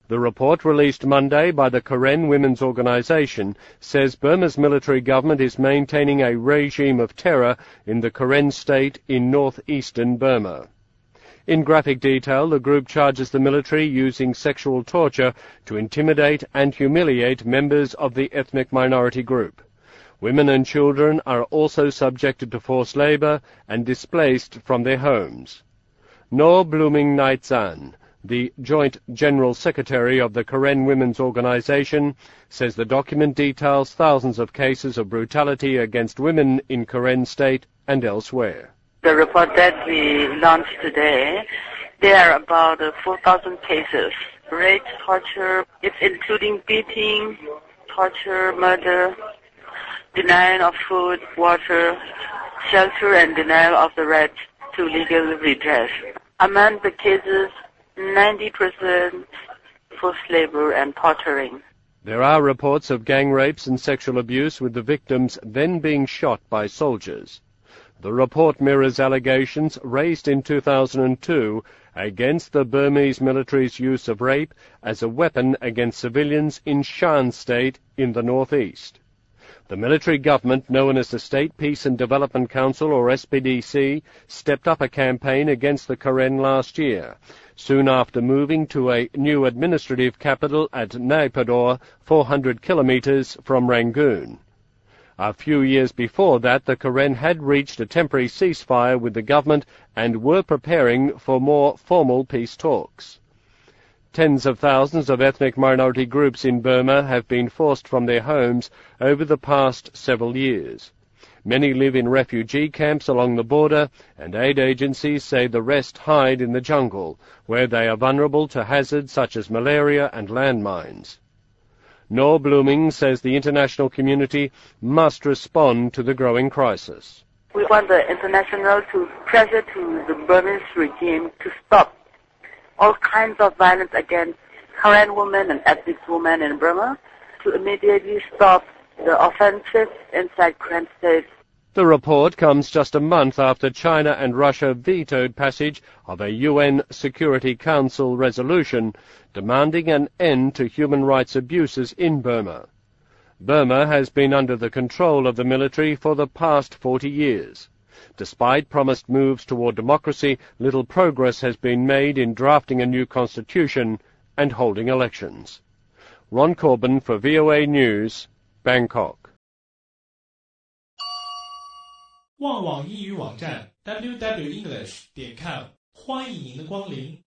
The report released Monday by the Karen Women's Organization says Burma's military government is maintaining a regime of terror in the Karen state in northeastern Burma. In graphic detail, the group charges the military using sexual torture to intimidate and humiliate members of the ethnic minority group. Women and children are also subjected to forced labor and displaced from their homes. No Blooming Naitzan, the Joint General Secretary of the Karen Women's Organization, says the document details thousands of cases of brutality against women in Karen State and elsewhere. The report that we launched today, there are about 4,000 cases. Rape, torture, it's including beating, torture, murder, denial of food, water, shelter, and denial of the right to legal redress. Among the cases, 90% forced labor and torturing. There are reports of gang rapes and sexual abuse, with the victims then being shot by soldiers. The report mirrors allegations raised in 2002 against the Burmese military's use of rape as a weapon against civilians in Shan State in the northeast. The military government, known as the State Peace and Development Council, or SPDC, stepped up a campaign against the Karen last year, soon after moving to a new administrative capital at Naypyidaw, 400 kilometers from Rangoon. A few years before that, the Karen had reached a temporary ceasefire with the government and were preparing for more formal peace talks. Tens of thousands of ethnic minority groups in Burma have been forced from their homes over the past several years. Many live in refugee camps along the border, and aid agencies say the rest hide in the jungle, where they are vulnerable to hazards such as malaria and landmines. Noor Blooming says the international community must respond to the growing crisis. We want the international to pressure to the Burmese regime to stop all kinds of violence against Karen women and ethnic women in Burma, to immediately stop the offensive inside Karen State. The report comes just a month after China and Russia vetoed passage of a UN Security Council resolution demanding an end to human rights abuses in Burma. Burma has been under the control of the military for the past 40 years. Despite promised moves toward democracy, little progress has been made in drafting a new constitution and holding elections. Ron Corbin for VOA News, Bangkok. 旺旺英语网站 www.english.com 欢迎您的光临。